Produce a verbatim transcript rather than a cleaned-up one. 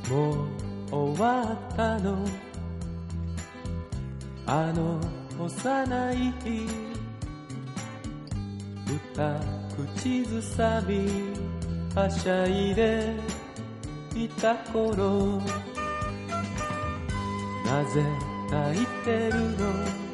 もう終わったの、あの幼い日、歌口ずさみはしゃいでいた頃、なぜ泣いてるの